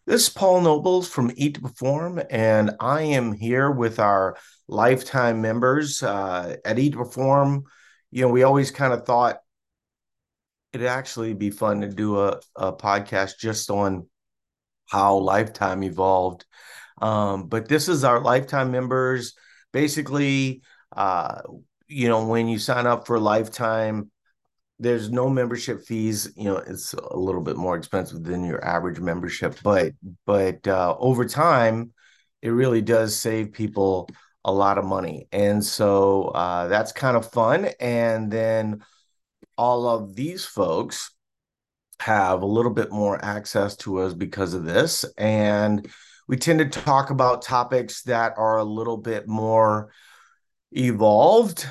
This is Paul Nobles from Eat to Perform, and I am here with our lifetime members at Eat to Perform. We always kind of thought it'd actually be fun to do a podcast just on how Lifetime evolved. But this is our lifetime members. Basically, uh, when you sign up for Lifetime, there's no membership fees. It's a little bit more expensive than your average membership, but over time it really does save people a lot of money. And so that's kind of fun. And then all of these folks have a little bit more access to us because of this, and we tend to talk about topics that are a little bit more evolved,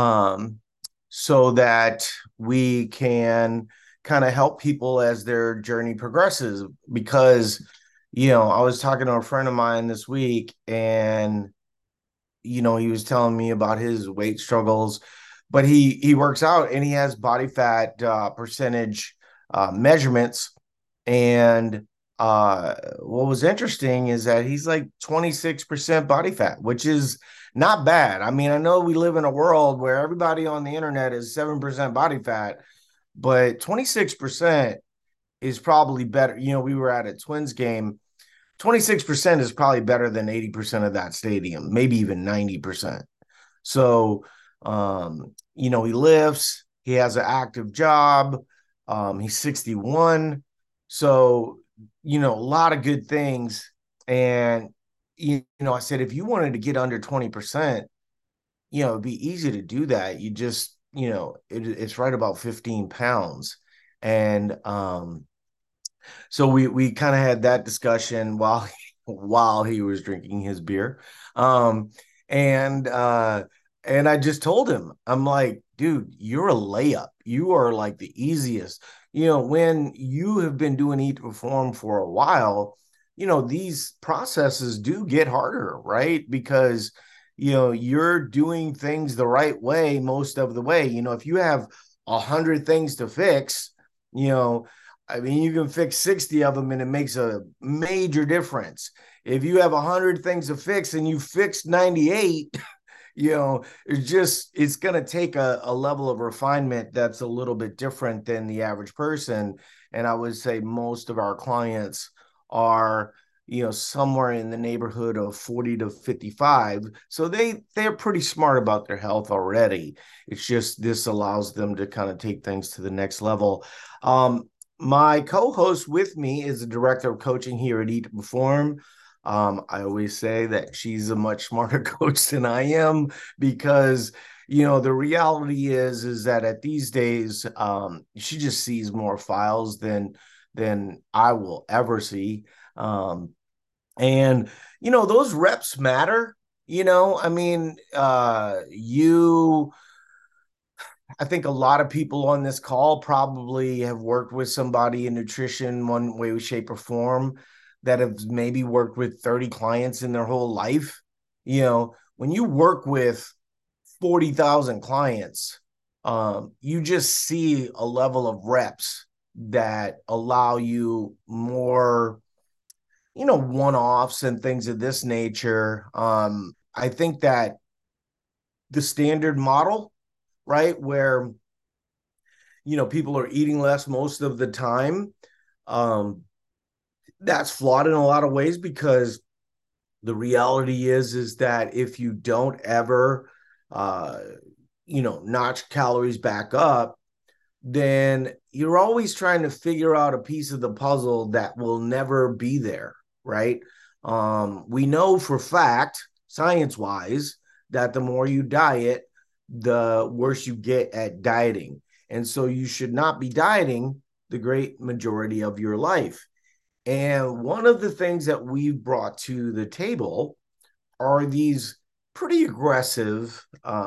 so that we can kind of help people as their journey progresses. Because, I was talking to a friend of mine this week, and, he was telling me about his weight struggles, but he works out and he has body fat percentage measurements. And what was interesting is that he's like 26% body fat, which is not bad. I mean, I know we live in a world where everybody on the internet is 7% body fat, but 26% is probably better. We were at a Twins game. 26% is probably better than 80% of that stadium, maybe even 90%. So, he lifts, he has an active job, he's 61. So, a lot of good things. And, I said, if you wanted to get under 20%, it'd be easy to do that. You just, it's right about 15 pounds. And, so we kind of had that discussion while he was drinking his beer. Um, and and I just told him, I'm like, dude, you're a layup. You are like the easiest. When you have been doing Eat to Perform for a while, these processes do get harder, right? Because you're doing things the right way most of the way. If you have 100 things to fix, you know I mean, you can fix 60 of them and it makes a major difference. If you have 100 things to fix and you fixed 98, it's going to take a level of refinement that's a little bit different than the average person. And I would say most of our clients are, somewhere in the neighborhood of 40 to 55. So they're pretty smart about their health already. It's just this allows them to kind of take things to the next level. My co-host with me is the director of coaching here at Eat to Perform. I always say that she's a much smarter coach than I am, because the reality is that at these days, she just sees more files than I will ever see. And those reps matter. I mean, I think a lot of people on this call probably have worked with somebody in nutrition one way, shape, or form, that have maybe worked with 30 clients in their whole life. When you work with 40,000 clients, you just see a level of reps that allow you more, one offs and things of this nature. I think that the standard model, right, where people are eating less most of the time, um that's flawed in a lot of ways, because the reality is that if you don't ever uh notch calories back up, then you're always trying to figure out a piece of the puzzle that will never be there, right? We know for fact, science wise, that the more you diet, the worse you get at dieting. And so you should not be dieting the great majority of your life. And one of the things that we've brought to the table are these pretty aggressive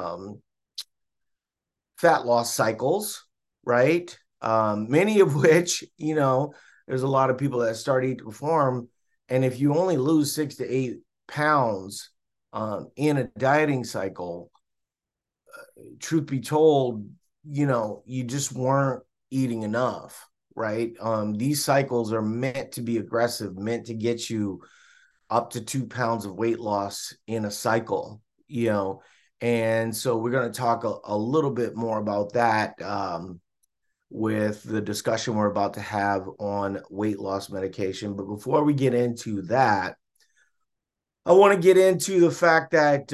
fat loss cycles, right? Many of which, there's a lot of people that start Eat to Perform. And if you only lose 6 to 8 pounds in a dieting cycle, truth be told, you just weren't eating enough, right? These cycles are meant to be aggressive, meant to get you up to 2 pounds of weight loss in a cycle, you know. And so we're going to talk a little bit more about that with the discussion we're about to have on weight loss medication. But before we get into that, I want to get into the fact that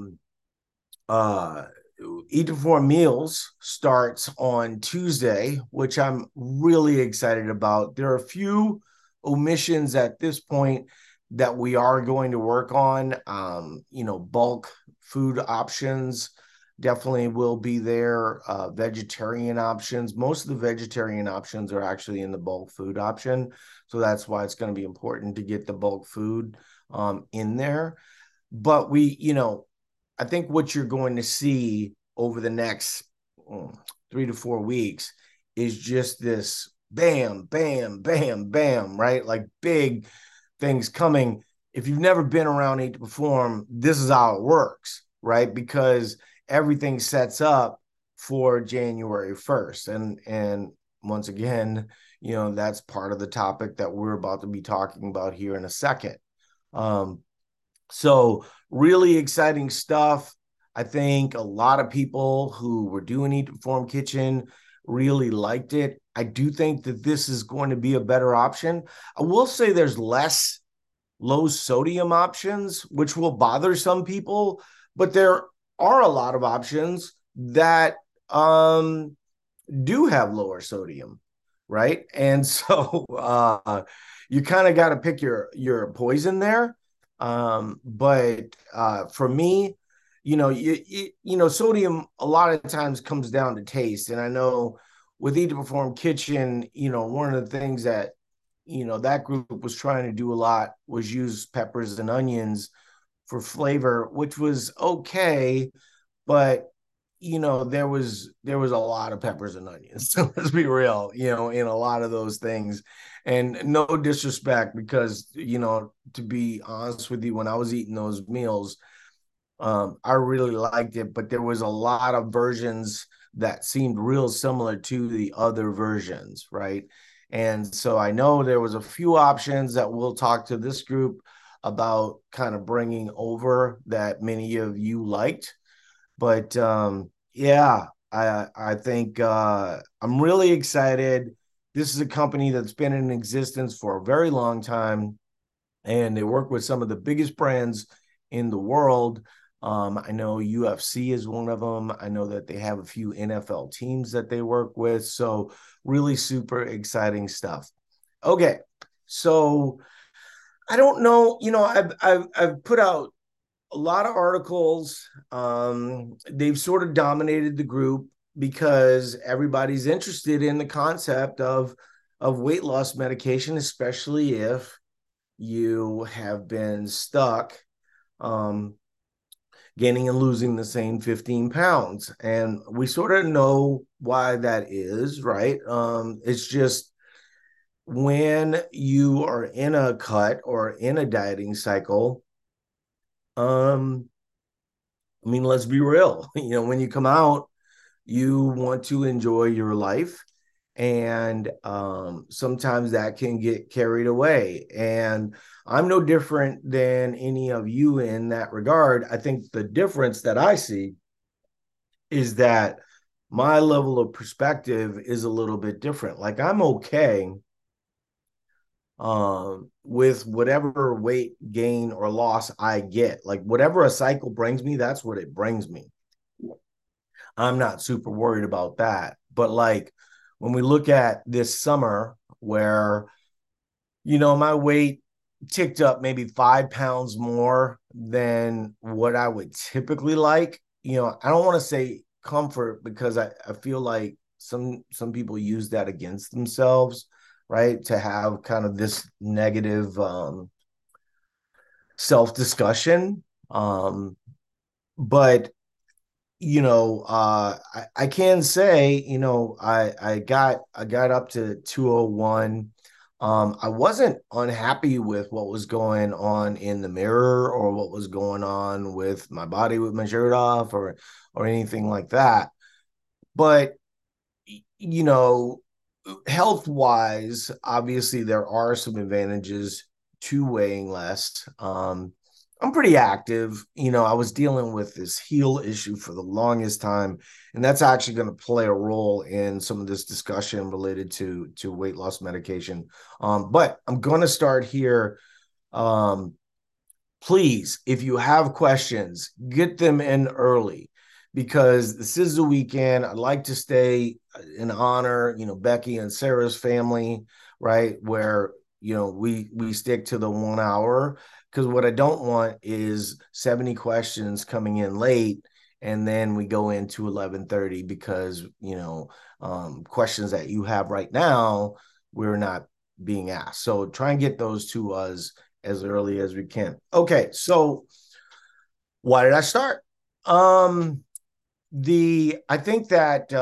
uh, Eat to Perform Meals starts on Tuesday, which I'm really excited about. There are a few omissions at this point that we are going to work on. Bulk food options definitely will be there. Vegetarian options. Most of the vegetarian options are actually in the bulk food option. So that's why it's going to be important to get the bulk food in there. But I think what you're going to see over the next 3 to 4 weeks is just this bam, bam, bam, bam, right? Like big things coming. If you've never been around Eat to Perform, this is how it works, right? Because everything sets up for January 1st. And once again, that's part of the topic that we're about to be talking about here in a second. So really exciting stuff. I think a lot of people who were doing Eat to Perform Kitchen really liked it. I do think that this is going to be a better option. I will say there's less low sodium options, which will bother some people, but there are a lot of options that do have lower sodium, right? And so you kind of got to pick your poison there. But for me, sodium a lot of times comes down to taste. And I know with Eat to Perform Kitchen, one of the things that that group was trying to do a lot was use peppers and onions for flavor, which was okay, but there was a lot of peppers and onions. So let's be real, in a lot of those things. And no disrespect, because to be honest with you, when I was eating those meals, I really liked it, but there was a lot of versions that seemed real similar to the other versions, right? And so I know there was a few options that we'll talk to this group about kind of bringing over that many of you liked. But yeah, I think I'm really excited. This is a company that's been in existence for a very long time, and they work with some of the biggest brands in the world. I know UFC is one of them. I know that they have a few NFL teams that they work with. So really super exciting stuff. Okay, so I don't know. I've put out a lot of articles. They've sort of dominated the group because everybody's interested in the concept of weight loss medication, especially if you have been stuck gaining and losing the same 15 pounds. And we sort of know why that is, right? It's just when you are in a cut or in a dieting cycle, let's be real. When you come out, you want to enjoy your life. And sometimes that can get carried away. And I'm no different than any of you in that regard. I think the difference that I see is that my level of perspective is a little bit different. Like I'm okay with whatever weight gain or loss I get. Like whatever a cycle brings me, that's what it brings me. I'm not super worried about that. But like when we look at this summer where, my weight ticked up maybe 5 pounds more than what I would typically like, I don't want to say comfort, because I feel like some people use that against themselves, right? To have kind of this negative self-discussion. But I can say, I got up to 201. I wasn't unhappy with what was going on in the mirror or what was going on with my body with my shirt off or anything like that. But you know, health wise, obviously there are some advantages to weighing less. I'm pretty active. I was dealing with this heel issue for the longest time, and that's actually going to play a role in some of this discussion related to weight loss medication. But I'm going to start here. Um, Please, if you have questions, get them in early because this is the weekend. I'd like to stay in honor, Becky and Sarah's family, right? Where, we stick to the 1 hour because what I don't want is 70 questions coming in late and then we go into 11:30 because, questions that you have right now, we're not being asked. So try and get those to us as early as we can. Okay, so why did I start? The I think that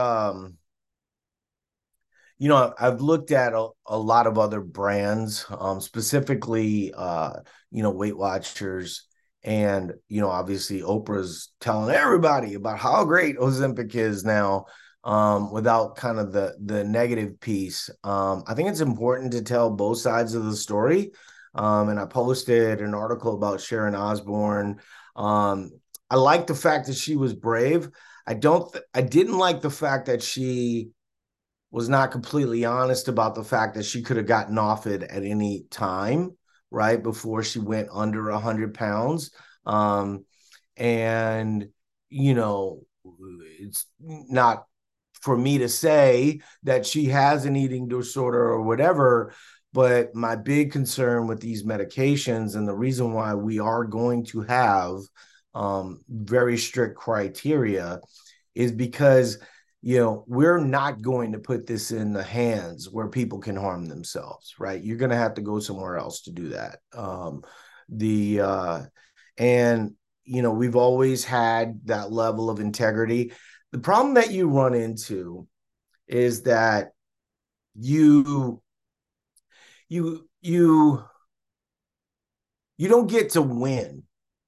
I've looked at a lot of other brands, specifically Weight Watchers, and obviously Oprah's telling everybody about how great Ozempic is now, without kind of the negative piece. I think it's important to tell both sides of the story. And I posted an article about Sharon Osbourne. Um, I like the fact that she was brave. I didn't like the fact that she was not completely honest about the fact that she could have gotten off it at any time, right before she went under 100 pounds. Um, and it's not for me to say that she has an eating disorder or whatever. But my big concern with these medications and the reason why we are going to have very strict criteria is because we're not going to put this in the hands where people can harm themselves, right? You're going to have to go somewhere else to do that. The and we've always had that level of integrity. The problem that you run into is that you you you you don't get to win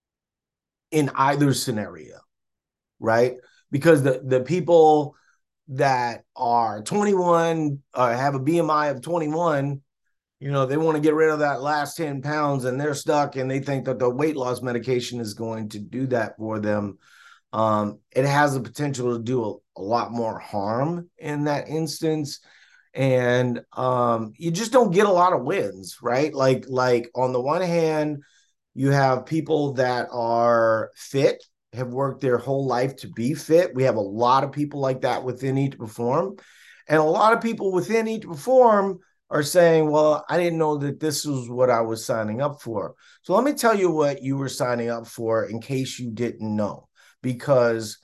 in either scenario, right? Because the people that are 21 have a BMI of 21, they want to get rid of that last 10 pounds and they're stuck and they think that the weight loss medication is going to do that for them. It has the potential to do a lot more harm in that instance. And you just don't get a lot of wins, right? Like on the one hand, you have people that are fit, have worked their whole life to be fit. We have a lot of people like that within Eat to Perform. And a lot of people within Eat to Perform are saying, well, I didn't know that this was what I was signing up for. So let me tell you what you were signing up for in case you didn't know, because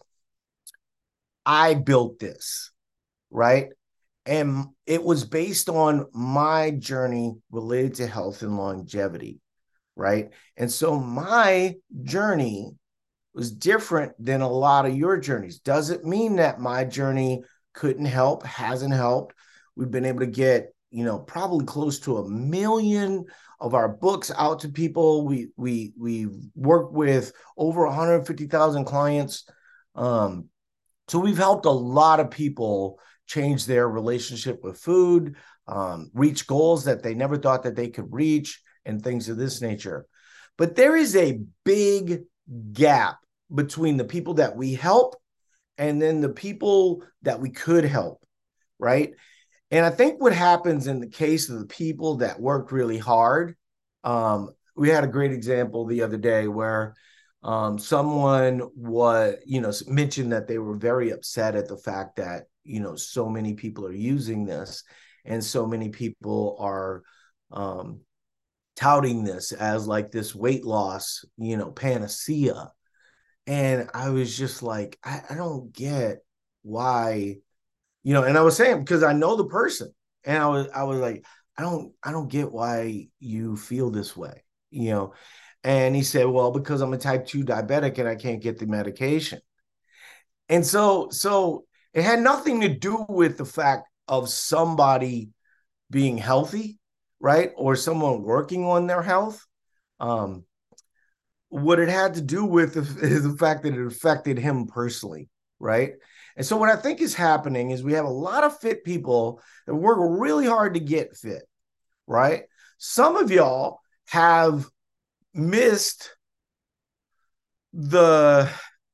I built this, right? And it was based on my journey related to health and longevity, right? And so my journey was different than a lot of your journeys. Doesn't mean that my journey couldn't help, hasn't helped. We've been able to get, probably close to 1 million of our books out to people. We worked with over 150,000 clients. So we've helped a lot of people change their relationship with food, reach goals that they never thought that they could reach, and things of this nature. But there is a big gap between the people that we help and then the people that we could help, right? And I think what happens in the case of the people that work really hard, we had a great example the other day where someone mentioned that they were very upset at the fact that so many people are using this and so many people are um, touting this as like this weight loss panacea. And I was just like, I don't get why, and I was saying because I know the person, and I was like, I don't get why you feel this way, you know. And he said, well, because I'm a type 2 diabetic and I can't get the medication. And so it had nothing to do with the fact of somebody being healthy, right? Or someone working on their health. Um, what it had to do with is the fact that it affected him personally. right? And so what I think is happening is we have a lot of fit people that work really hard to get fit, right? Some of y'all have missed the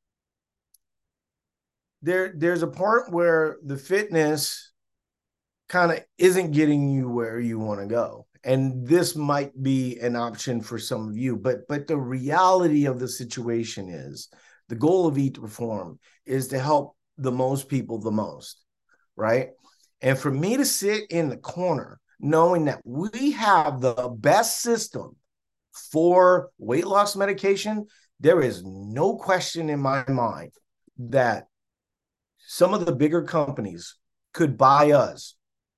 there's a part where the fitness kind of isn't getting you where you want to go, and this might be an option for some of you, but the reality of the situation is the goal of Eat to Perform is to help the most people the most, right? And for me to sit in the corner knowing that we have the best system for weight loss medication, there is no question in my mind that some of the bigger companies could buy us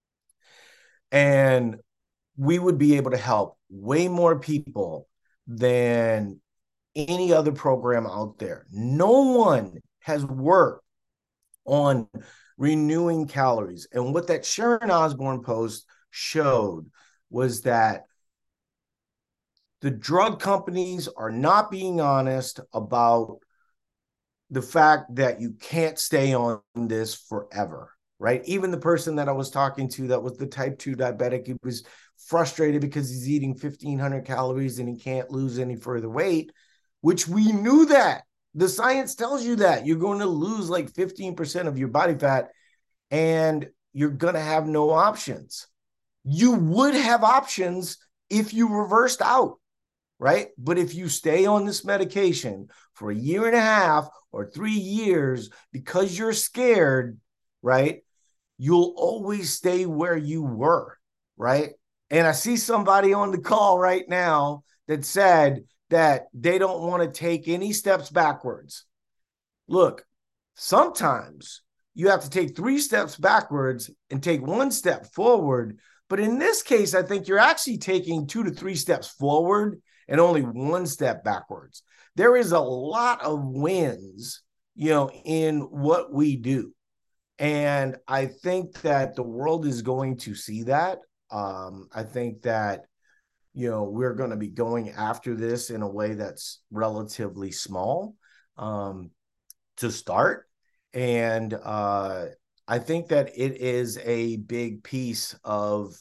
and we would be able to help way more people than any other program out there. No one has worked on renewing calories. And what that Sharon Osbourne post showed was that the drug companies are not being honest about the fact that you can't stay on this forever, right? Even the person that I was talking to that was the type 2 diabetic, he was frustrated because he's eating 1,500 calories and he can't lose any further weight, which we knew that. The science tells you that you're going to lose like 15% of your body fat and you're going to have no options. You would have options if you reversed out, right? But if you stay on this medication for a year and a half or 3 years because you're scared, right, you'll always stay where you were, right? And I see somebody on the call right now that said that they don't want to take any steps backwards. Look, sometimes you have to take 3 steps backwards and take 1 step forward. But in this case, I think you're actually taking 2 to 3 steps forward and only 1 step backwards. There is a lot of wins, in what we do. And I think that the world is going to see that. I think that, we're going to be going after this in a way that's relatively small to start. And I think that it is a big piece of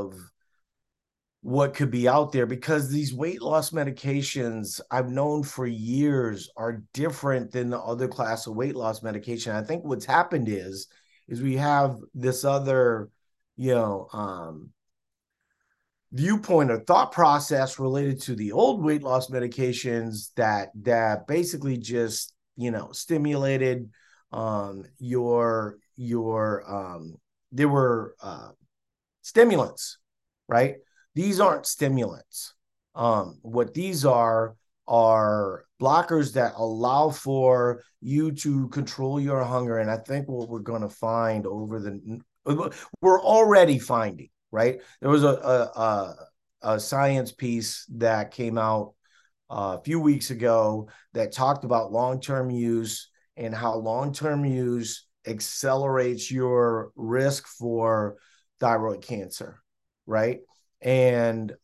what could be out there, because these weight loss medications I've known for years are different than the other class of weight loss medication. I think what's happened is we have this other, viewpoint or thought process related to the old weight loss medications that basically just, stimulated there were stimulants, right? These aren't stimulants. What these are blockers that allow for you to control your hunger. And I think what we're going to find we're already finding, right? There was a science piece that came out a few weeks ago that talked about long-term use and how long-term use accelerates your risk for thyroid cancer, right? And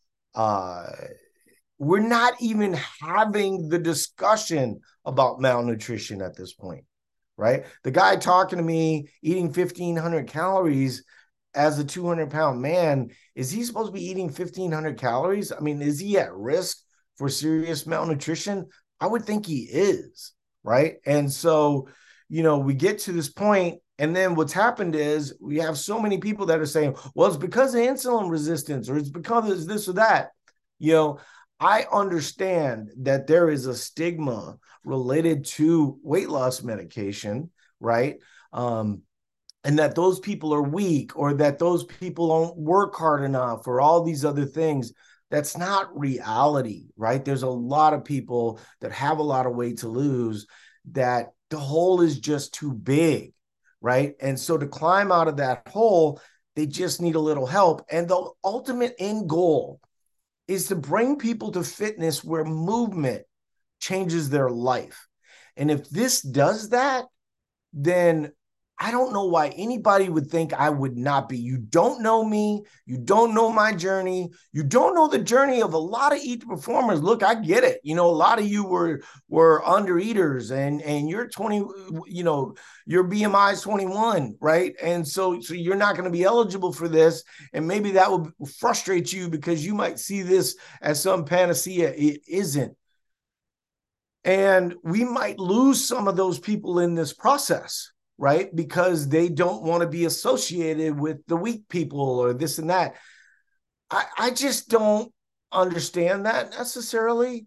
we're not even having the discussion about malnutrition at this point, right? The guy talking to me eating 1,500 calories as a 200-pound man, is he supposed to be eating 1,500 calories? I mean, is he at risk for serious malnutrition? I would think he is, right? And so, we get to this point, and then what's happened is we have so many people that are saying, well, it's because of insulin resistance, or it's because of this or that. I understand that there is a stigma related to weight loss medication, right? And that those people are weak, or that those people don't work hard enough, or all these other things. That's not reality, right? There's a lot of people that have a lot of weight to lose, that the hole is just too big, right? And so to climb out of that hole, they just need a little help. And the ultimate end goal is to bring people to fitness where movement changes their life. And if this does that, then I don't know why anybody would think I would not be. You don't know me. You don't know my journey. You don't know the journey of a lot of Eat to Performers. Look, I get it. A lot of you were under eaters, and you're 20, your BMI is 21, right? And so you're not going to be eligible for this. And maybe that will frustrate you because you might see this as some panacea. It isn't. And we might lose some of those people in this process, right? Because they don't want to be associated with the weak people or this and that. I just don't understand that necessarily,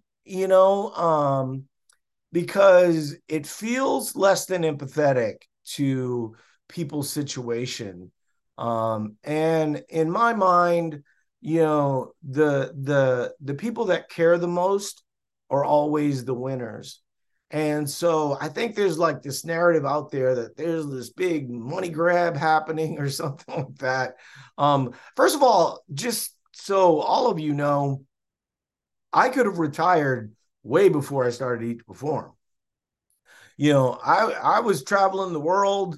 because it feels less than empathetic to people's situation. And in my mind, the people that care the most are always the winners. And so I think there's like this narrative out there that there's this big money grab happening or something like that. First of all, just so all of you know, I could have retired way before I started Eat to Perform. I was traveling the world,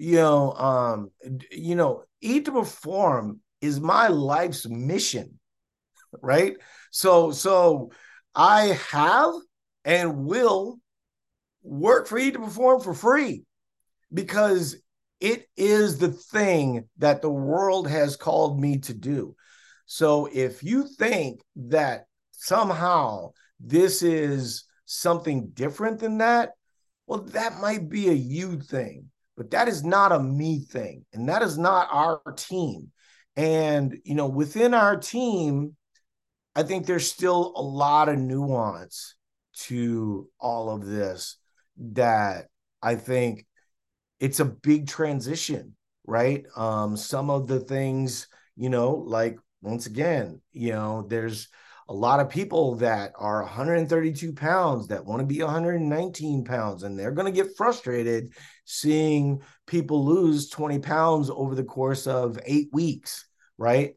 Eat to Perform is my life's mission, right? So I have and will work for Eat to Perform for free because it is the thing that the world has called me to do. So if you think that somehow this is something different than that, well, that might be a you thing, but that is not a me thing. And that is not our team. And, within our team, I think there's still a lot of nuance to all of this that I think it's a big transition, right? Some of the things, like once again, there's a lot of people that are 132 pounds that want to be 119 pounds, and they're going to get frustrated seeing people lose 20 pounds over the course of 8 weeks, right?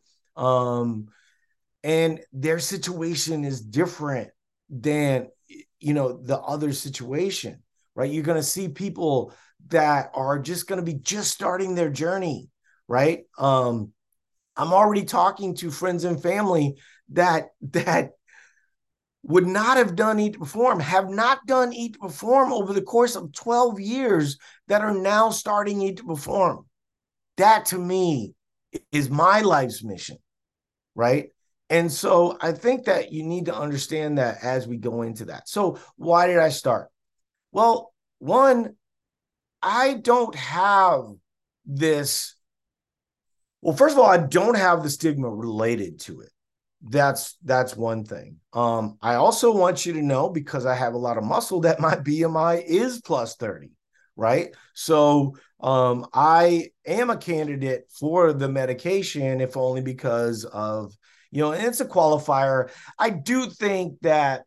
And their situation is different than the other situation, right? You're going to see people that are just going to be just starting their journey, right? I'm already talking to friends and family that would not have done Eat to Perform, have not done Eat to Perform over the course of 12 years that are now starting Eat to Perform. That to me is my life's mission, right? And so I think that you need to understand that as we go into that. So why did I start? Well, one, I don't have this. Well, first of all, I don't have the stigma related to it. That's one thing. I also want you to know, because I have a lot of muscle, that my BMI is plus 30, right? So I am a candidate for the medication, if only because of, and it's a qualifier. I do think that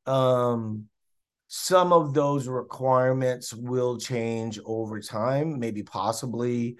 some of those requirements will change over time, maybe possibly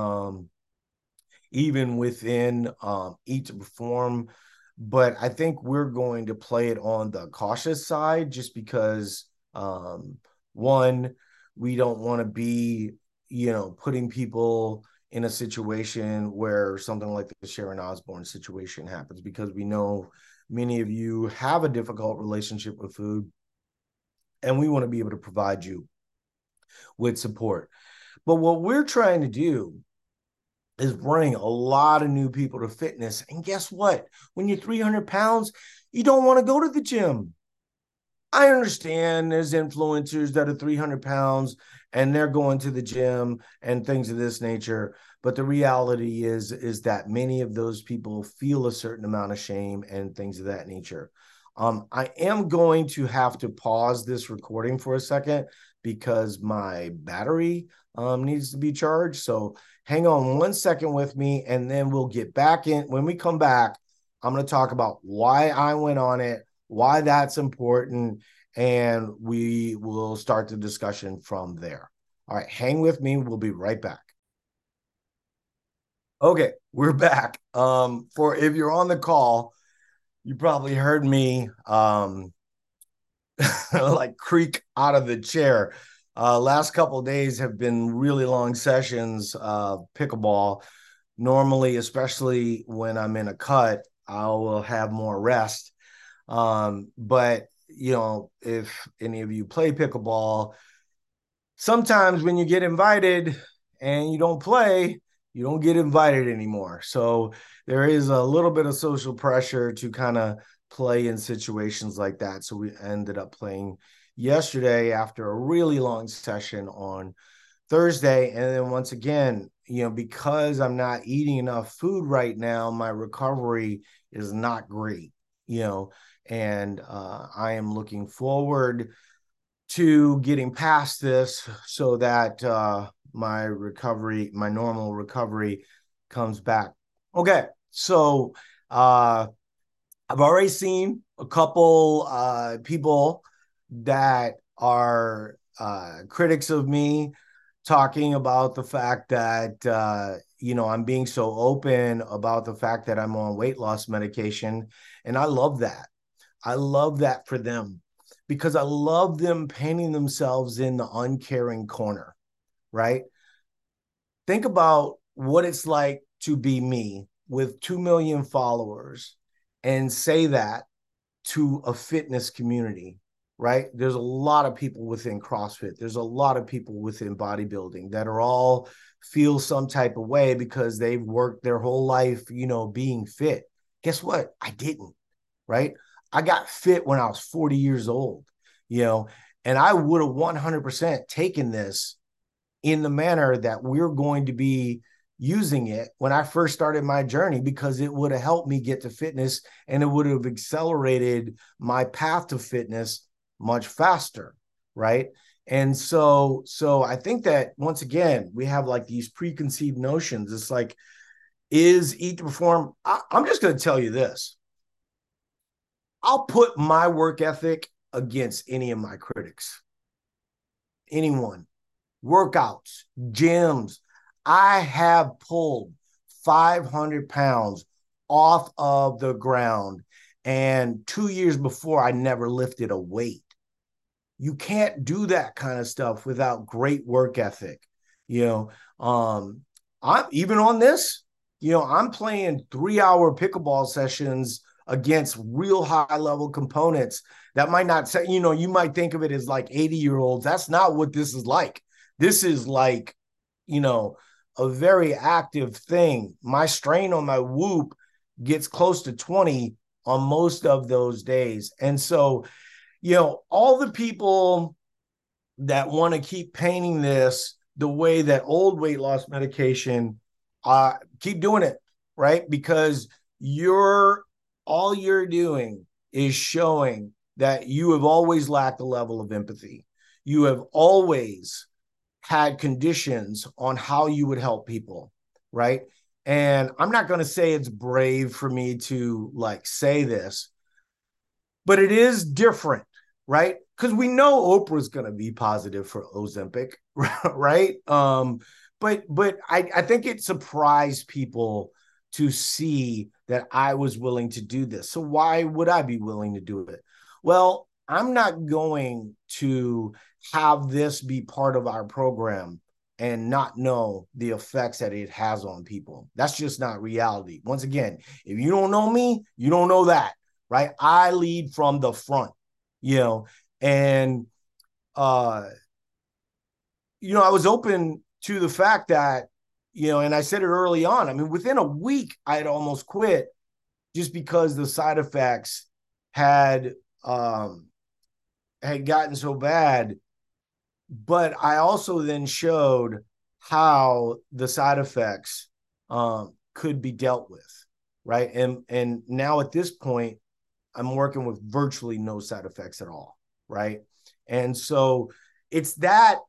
even within Eat to Perform. But I think we're going to play it on the cautious side just because, one, we don't want to be, putting people in a situation where something like the Sharon Osbourne situation happens, because we know many of you have a difficult relationship with food, and we want to be able to provide you with support. But what we're trying to do is bring a lot of new people to fitness. And guess what? When you're 300 pounds, you don't want to go to the gym. I understand there's influencers that are 300 pounds and they're going to the gym and things of this nature. But the reality is that many of those people feel a certain amount of shame and things of that nature. I am going to have to pause this recording for a second because my battery needs to be charged. So hang on 1 second with me, and then we'll get back in. When we come back, I'm going to talk about why I went on it, why that's important, and we will start the discussion from there. All right, hang with me. We'll be right back. Okay, we're back. For if you're on the call, you probably heard me like creak out of the chair. Last couple of days have been really long sessions pickleball. Normally, especially when I'm in a cut, I will have more rest. But if any of you play pickleball, sometimes when you get invited and you don't play, you don't get invited anymore. So there is a little bit of social pressure to kind of play in situations like that. So we ended up playing yesterday after a really long session on Thursday. And then once again, because I'm not eating enough food right now, my recovery is not great, and I am looking forward to getting past this so that my normal recovery comes back. Okay. So I've already seen a couple people that are critics of me talking about the fact that I'm being so open about the fact that I'm on weight loss medication, and I love that. I love that for them because I love them painting themselves in the uncaring corner, right? Think about what it's like to be me with 2 million followers and say that to a fitness community, right? There's a lot of people within CrossFit. There's a lot of people within bodybuilding that are all feel some type of way because they've worked their whole life, being fit. Guess what? I didn't, right? I got fit when I was 40 years old, and I would have 100% taken this in the manner that we're going to be using it when I first started my journey, because it would have helped me get to fitness and it would have accelerated my path to fitness much faster, right? And so I think that once again, we have like these preconceived notions. It's like, is Eat to Perform? I'm just going to tell you this. I'll put my work ethic against any of my critics, anyone. Workouts, gyms. I have pulled 500 pounds off of the ground. And 2 years before, I never lifted a weight. You can't do that kind of stuff without great work ethic. You know, I'm even on this, I'm playing 3-hour pickleball sessions against real high level components that might not say, you might think of it as like 80-year-olds. That's not what this is like. This is like, a very active thing. My strain on my whoop gets close to 20 on most of those days. And so, all the people that want to keep painting this the way that old weight loss medication, keep doing it, right? Because all you're doing is showing that you have always lacked a level of empathy. You have always had conditions on how you would help people, right? And I'm not going to say it's brave for me to like say this, but it is different, right? Because we know Oprah's going to be positive for Ozempic, right? But I think it surprised people to see that I was willing to do this. So why would I be willing to do it? Well, I'm not going to have this be part of our program and not know the effects that it has on people. That's just not reality. Once again, if you don't know me, you don't know that, right? I lead from the front, and I was open to the fact that, and I said it early on. I mean, within a week, I had almost quit just because the side effects had gotten so bad. But I also then showed how the side effects could be dealt with, right? And now at this point, I'm working with virtually no side effects at all, right? And so it's that,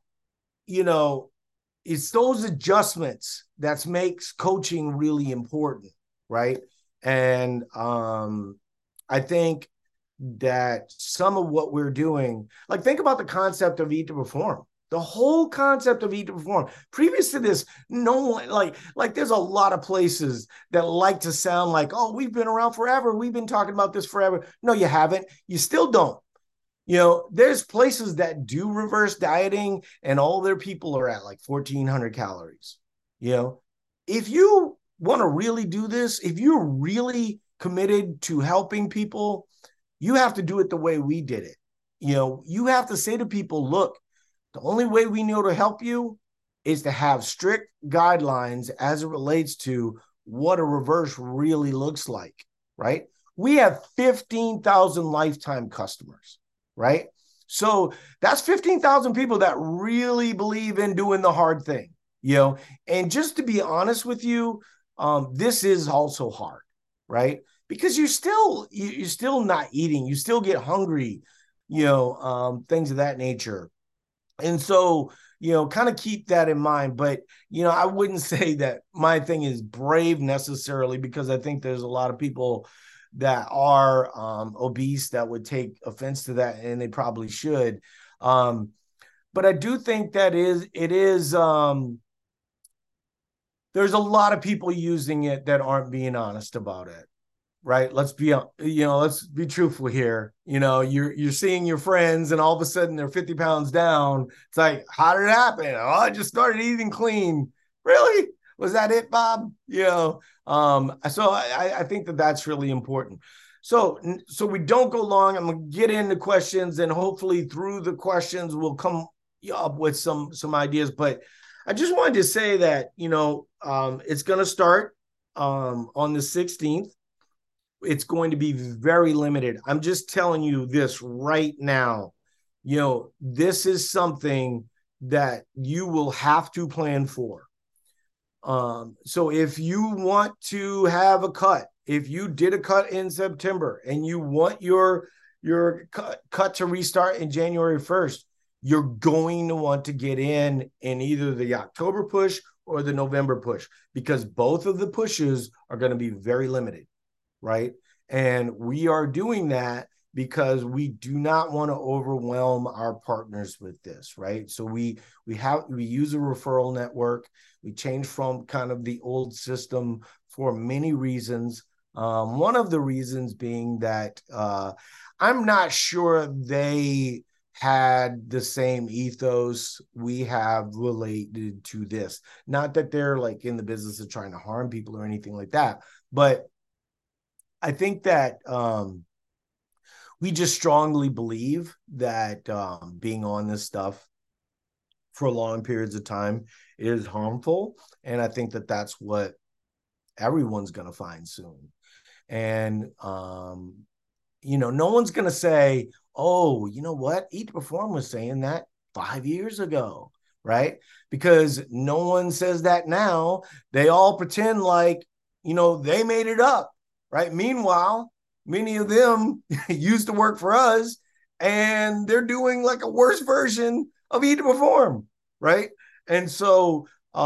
it's those adjustments that makes coaching really important, right? And I think that some of what we're doing, like think about the concept of Eat to Perform. The whole concept of Eat to Perform. Previous to this, no one like there's a lot of places that like to sound like, oh, we've been around forever. We've been talking about this forever. No, you haven't. You still don't. There's places that do reverse dieting and all their people are at like 1,400 calories. You know, if you want to really do this, if you're really committed to helping people, you have to do it the way we did it. You have to say to people, look, the only way we know to help you is to have strict guidelines as it relates to what a reverse really looks like, right? We have 15,000 lifetime customers, right? So that's 15,000 people that really believe in doing the hard thing, you know? And just to be honest with you, this is also hard, right? Because you're still not eating, you still get hungry, things of that nature. And so, kind of keep that in mind. But, I wouldn't say that my thing is brave necessarily, because I think there's a lot of people that are obese that would take offense to that, and they probably should. But I do think that it is there's a lot of people using it that aren't being honest about it, right? Let's be truthful here. You're seeing your friends and all of a sudden they're 50 pounds down. It's like, how did it happen? Oh, I just started eating clean. Really? Was that it, Bob? So I think that that's really important. So we don't go long. I'm gonna get into questions, and hopefully through the questions we'll come up with some ideas. But I just wanted to say that it's gonna start on the 16th. It's going to be very limited. I'm just telling you this right now. This is something that you will have to plan for. So if you want to have a cut, if you did a cut in September and you want your cut to restart in January 1st, you're going to want to get in either the October push or the November push, because both of the pushes are going to be very limited, right? And we are doing that because we do not want to overwhelm our partners with this, right? So we use a referral network. We changed from kind of the old system for many reasons. One of the reasons being that I'm not sure they had the same ethos we have related to this. Not that they're like in the business of trying to harm people or anything like that, but I think that we just strongly believe that being on this stuff for long periods of time is harmful. And I think that that's what everyone's going to find soon. And, no one's going to say, oh, you know what? Eat to Perform was saying that 5 years ago, right? Because no one says that now. They all pretend like, they made it up, right? Meanwhile, many of them used to work for us and they're doing like a worse version of Eat to Perform, right? And so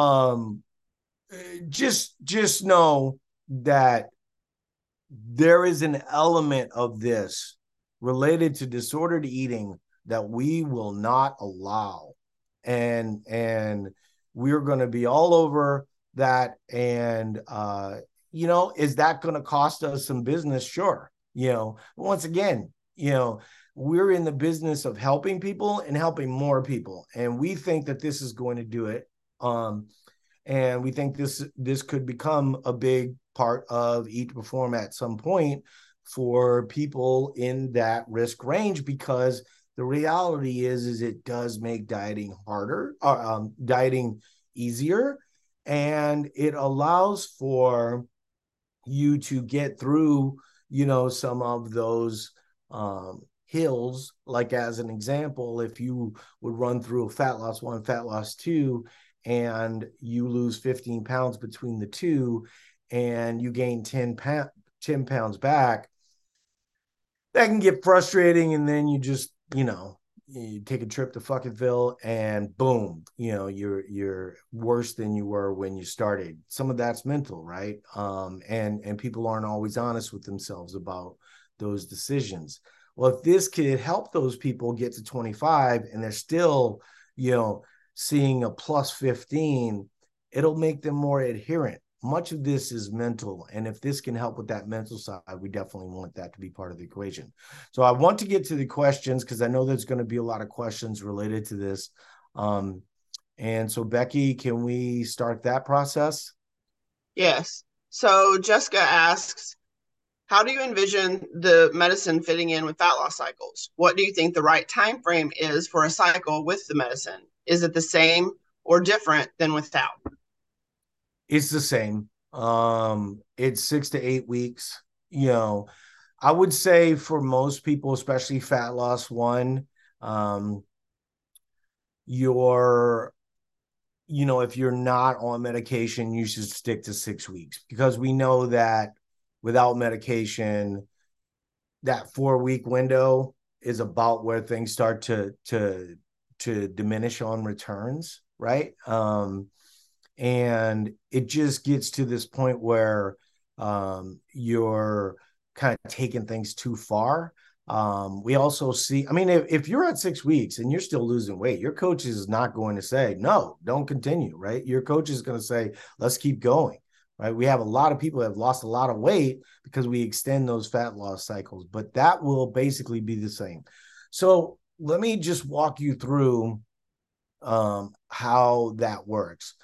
just know that there is an element of this related to disordered eating that we will not allow. And we're going to be all over that. And is that going to cost us some business? Sure. Once again, we're in the business of helping people and helping more people. And we think that this is going to do it. And we think this could become a big part of Eat to Perform at some point for people in that risk range, because the reality is it does make dieting harder, dieting easier, and it allows for you to get through, some of those hills. Like as an example, if you would run through a fat loss 1, fat loss 2, and you lose 15 pounds between the two, and you gain 10 pounds back, that can get frustrating. And then you just, you take a trip to Fucketville and boom, you're worse than you were when you started. Some of that's mental, right? And people aren't always honest with themselves about those decisions. Well, if this could help those people get to 25 and they're still, seeing a plus 15, it'll make them more adherent, much of this is mental. And if this can help with that mental side, we definitely want that to be part of the equation. So I want to get to the questions because I know there's going to be a lot of questions related to this. And so, Becky, can we start that process? Yes. So Jessica asks, how do you envision the medicine fitting in with fat loss cycles? What do you think the right time frame is for a cycle with the medicine? Is it the same or different than without? It's the same. It's 6 to 8 weeks. You know, I would say for most people, especially fat loss one, um, you're if you're not on medication, you should stick to 6 weeks because we know that without medication, that 4 week window is about where things start to diminish on returns, right? And it just gets to this point where you're kind of taking things too far. We also see, I mean, if you're at 6 weeks and you're still losing weight, your coach is not going to say, no, don't continue, right? Your coach is going to say, let's keep going, right? We have a lot of people that have lost a lot of weight because we extend those fat loss cycles, but that will basically be the same. So let me just walk you through how that works.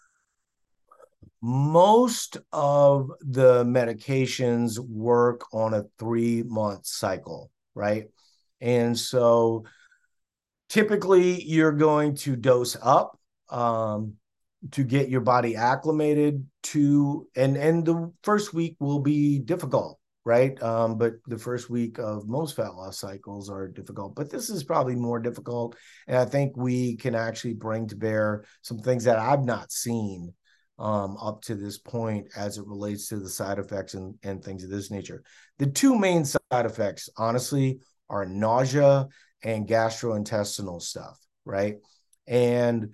Most of the medications work on a 3 month cycle, right? And so typically you're going to dose up to get your body acclimated to, and the first week will be difficult, right? But the first week of most fat loss cycles are difficult, but this is probably more difficult. And I think we can actually bring to bear some things that I've not seen up to this point as it relates to the side effects and things of this nature. The two main side effects, honestly, are nausea and gastrointestinal stuff, right? And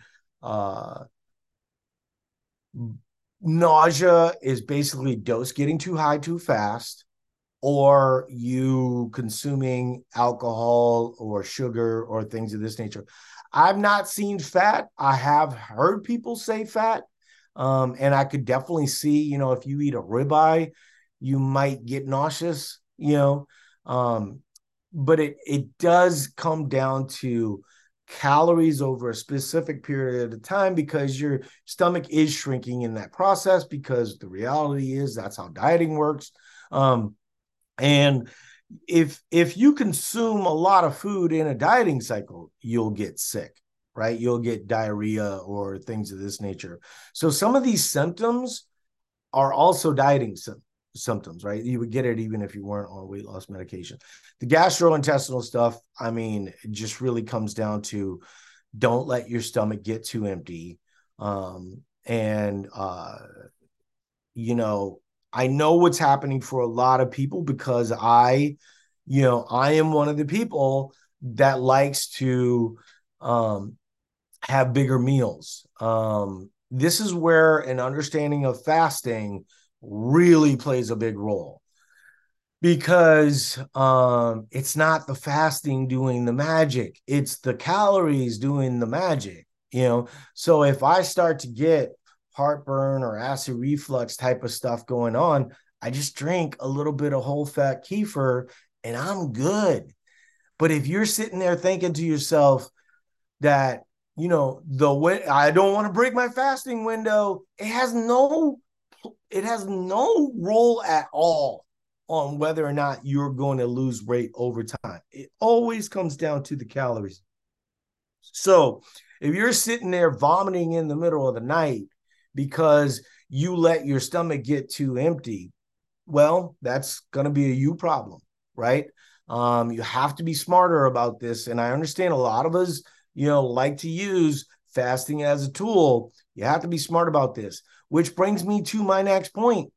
nausea is basically dose getting too high too fast, or you consuming alcohol or sugar or things of this nature. I've not seen fat. I have heard people say fat. And I could definitely see, if you eat a ribeye, you might get nauseous, but it does come down to calories over a specific period of time because your stomach is shrinking in that process, because the reality is that's how dieting works. And if you consume a lot of food in a dieting cycle, you'll get sick, right? You'll get diarrhea or things of this nature. So some of these symptoms are also dieting symptoms, right? You would get it even if you weren't on weight loss medication. The gastrointestinal stuff, I mean, it just really comes down to don't let your stomach get too empty. And I know what's happening for a lot of people because I am one of the people that likes to have bigger meals. This is where an understanding of fasting really plays a big role, because it's not the fasting doing the magic, it's the calories doing the magic. So if I start to get heartburn or acid reflux type of stuff going on, I just drink a little bit of whole fat kefir and I'm good. But if you're sitting there thinking to yourself that, the way I don't want to break my fasting window, it has no role at all on whether or not you're going to lose weight over time. It always comes down to the calories. So if you're sitting there vomiting in the middle of the night because you let your stomach get too empty, well, that's going to be a you problem, right? You have to be smarter about this. And I understand a lot of us, like to use fasting as a tool. You have to be smart about this, which brings me to my next point.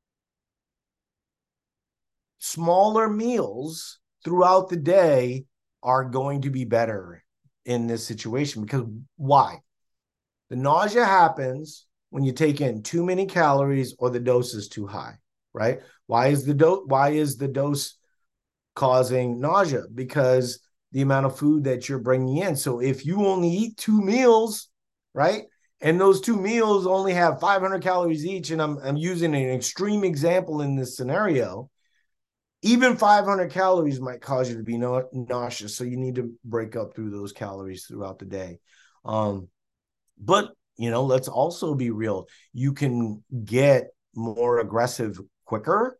Smaller meals throughout the day are going to be better in this situation, because why? The nausea happens when you take in too many calories or the dose is too high, right? Why is the dose causing nausea? Because the amount of food that you're bringing in. So if you only eat 2 meals, right, and those two meals only have 500 calories each, and I'm using an extreme example in this scenario, even 500 calories might cause you to be nauseous. So you need to break up through those calories throughout the day. But, let's also be real. You can get more aggressive quicker.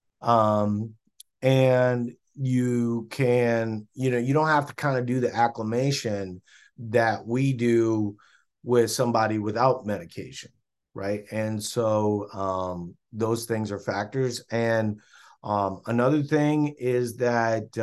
And you can, you don't have to kind of do the acclimation that we do with somebody without medication. Right. And so those things are factors. And another thing is that,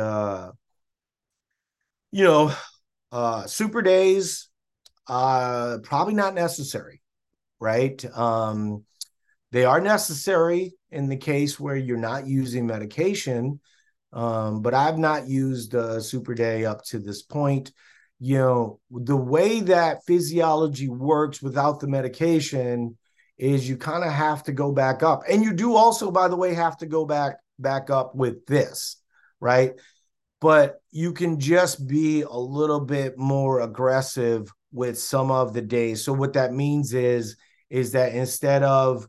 super days, probably not necessary. Right. They are necessary in the case where you're not using medication. But I've not used a super day up to this point. The way that physiology works without the medication is you kind of have to go back up. And you do also, by the way, have to go back up with this, right? But you can just be a little bit more aggressive with some of the days. So what that means is that instead of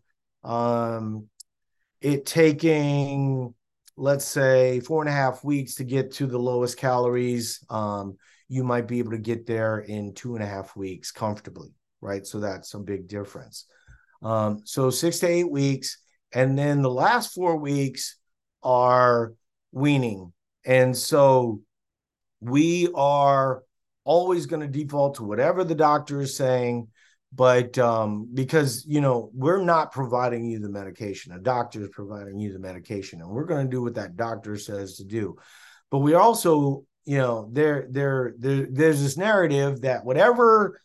it taking, let's say, 4.5 weeks to get to the lowest calories, you might be able to get there in 2.5 weeks comfortably, right? So that's a big difference. So 6 to 8 weeks. And then the last 4 weeks are weaning. And so we are always going to default to whatever the doctor is saying. But because, we're not providing you the medication, a doctor is providing you the medication, and we're going to do what that doctor says to do. But we also, there's this narrative that whatever,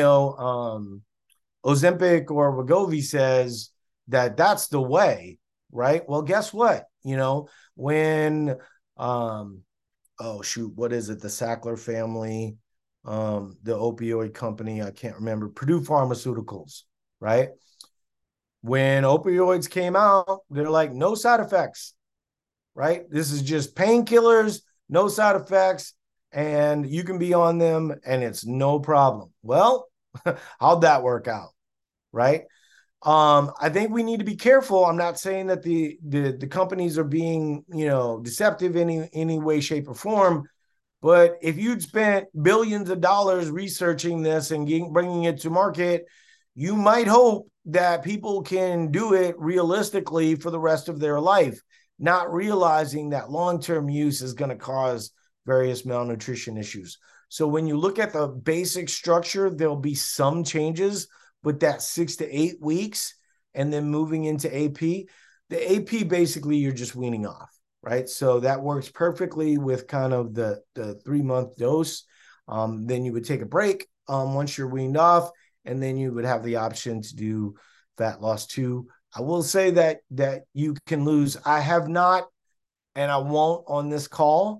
Ozempic or Wegovy says, that's the way, right? Well, guess what? When, oh shoot, what is it? The Sackler family, the opioid company, I can't remember, Purdue Pharmaceuticals, right? When opioids came out, they're like, no side effects, right? This is just painkillers, no side effects, and you can be on them and it's no problem. Well, how'd that work out, right? I think we need to be careful. I'm not saying that the companies are being, deceptive in any way, shape, or form. But if you'd spent billions of dollars researching this and bringing it to market, you might hope that people can do it realistically for the rest of their life, not realizing that long-term use is going to cause various malnutrition issues. So when you look at the basic structure, there'll be some changes, but that 6 to 8 weeks and then moving into AP, the AP basically you're just weaning off, right? So that works perfectly with kind of the 3-month dose. Then you would take a break once you're weaned off, and then you would have the option to do fat loss too. I will say that you can lose. I have not, and I won't on this call,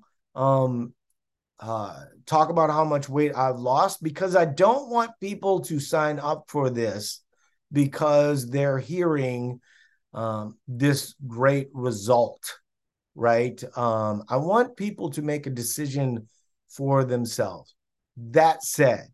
talk about how much weight I've lost, because I don't want people to sign up for this because they're hearing this great result, right? I want people to make a decision for themselves. That said,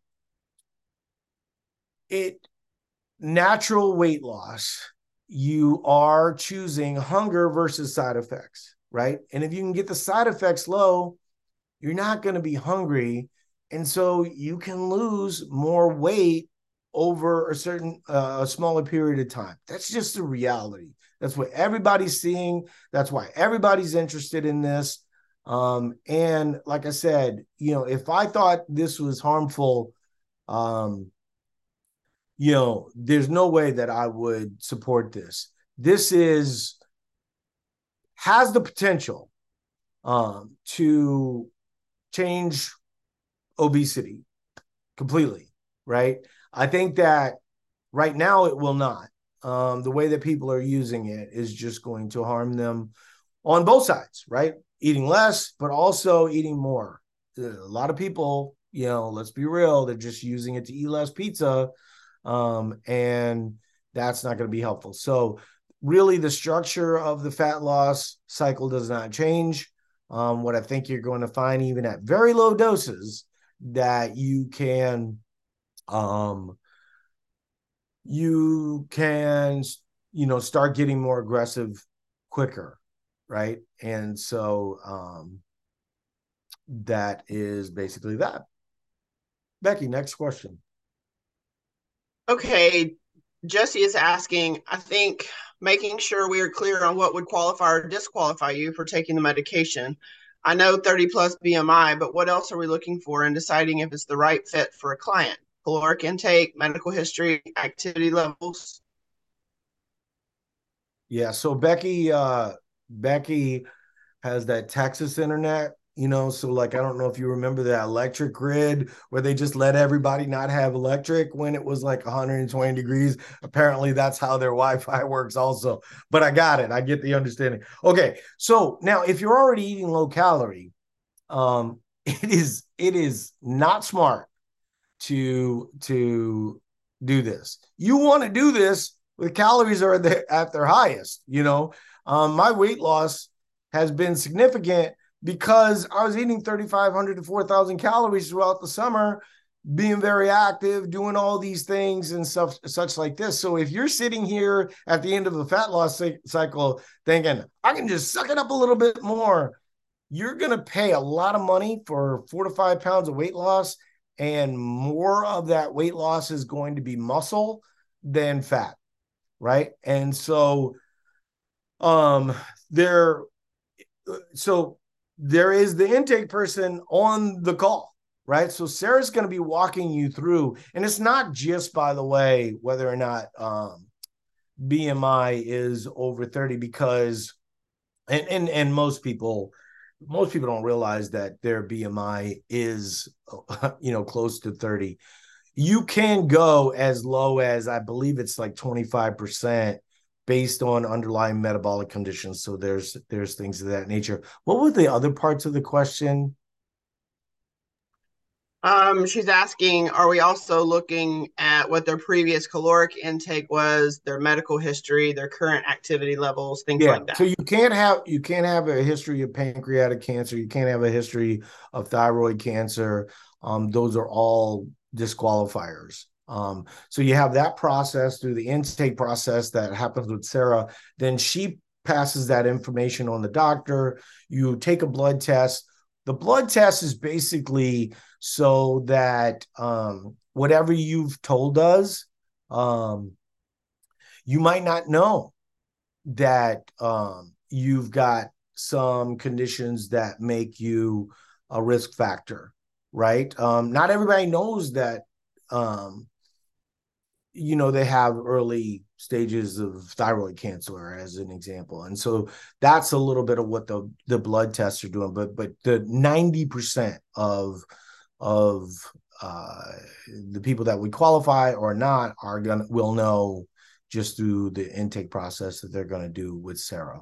natural weight loss, you are choosing hunger versus side effects, right? And if you can get the side effects low, you're not going to be hungry. And so you can lose more weight over a smaller period of time. That's just the reality. That's what everybody's seeing. That's why everybody's interested in this. And like I said, if I thought this was harmful, there's no way that I would support this. This has the potential to change obesity completely, right? I think that right now it will not. The way that people are using it is just going to harm them on both sides, right? Eating less, but also eating more. A lot of people, let's be real, they're just using it to eat less pizza. And that's not going to be helpful. So really the structure of the fat loss cycle does not change. What I think you're going to find, even at very low doses, that you can you can, start getting more aggressive quicker, right? And so that is basically that. Becky, next question. Okay, Jesse is asking, I think making sure we are clear on what would qualify or disqualify you for taking the medication. I know 30 plus BMI, but what else are we looking for in deciding if it's the right fit for a client? Caloric intake, medical history, activity levels. Yeah, so Becky has that Texas internet, so like I don't know if you remember that electric grid where they just let everybody not have electric when it was like 120 degrees. Apparently that's how their Wi-Fi works also. But I got it. I get the understanding. Okay. So now if you're already eating low calorie, it is not smart to do this. You want to do this with calories are at their highest. My weight loss has been significant because I was eating 3,500 to 4,000 calories throughout the summer, being very active, doing all these things and stuff such like this. So if you're sitting here at the end of the fat loss cycle thinking I can just suck it up a little bit more, you're going to pay a lot of money for 4 to 5 pounds of weight loss, and more of that weight loss is going to be muscle than fat, right? And so um there so there is the intake person on the call, right? So Sarah's going to be walking you through, and it's not just, by the way, whether or not BMI is over 30, because and most people don't realize that their BMI is close to 30. You can go as low as, I believe it's like 25% based on underlying metabolic conditions. So there's things of that nature. What were the other parts of the question? She's asking, are we also looking at what their previous caloric intake was, their medical history, their current activity levels, things Yeah. like So that? you can't have a history of pancreatic cancer. You can't have a history of thyroid cancer. Those are all disqualifiers. So you have that process through the intake process that happens with Sarah. Then she passes that information on the doctor. You take a blood test. The blood test is basically so that whatever you've told us, um, you might not know that you've got some conditions that make you a risk factor, right? Not everybody knows that, um, they have early stages of thyroid cancer, as an example. And so that's a little bit of what the blood tests are doing. But the 90% of uh, the people that we qualify or not will know just through the intake process that they're going to do with Sarah.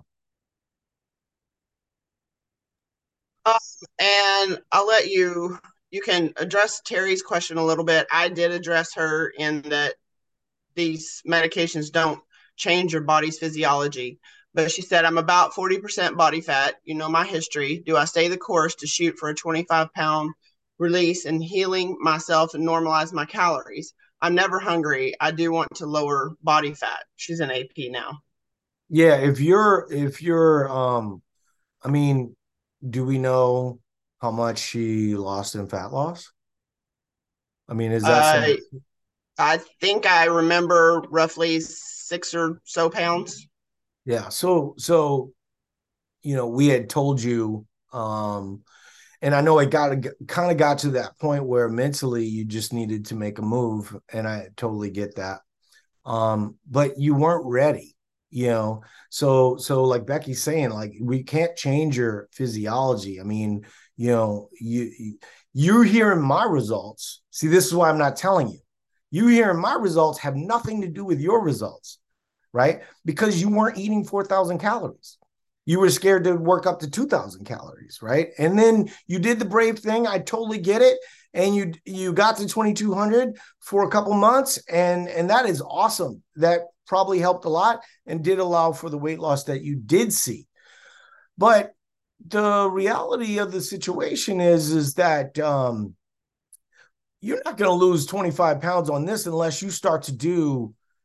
Um, and I'll let you can address Terry's question a little bit. I did address her in that these medications don't change your body's physiology. But she said, I'm about 40% body fat. You know my history. Do I stay the course to shoot for a 25-pound release and healing myself and normalize my calories? I'm never hungry. I do want to lower body fat. She's an AP now. Yeah, if you're I mean, do we know how much she lost in fat loss? I mean, is that Uh, some I think I remember roughly 6 or so pounds. yeah, so we had told you, and I know it got to that point where mentally you just needed to make a move, and I totally get that. But you weren't ready, you know. So like Becky's saying, like we can't change your physiology. I mean, you're hearing my results. See, this is why I'm not telling you. You hearing my results have nothing to do with your results, right? Because you weren't eating 4,000 calories. You were scared to work up to 2,000 calories, right? And then you did the brave thing. I totally get it. And you got to 2,200 for a couple months, and that is awesome. That probably helped a lot and did allow for the weight loss that you did see. But the reality of the situation is that you're not going to lose 25 pounds on this unless you start to do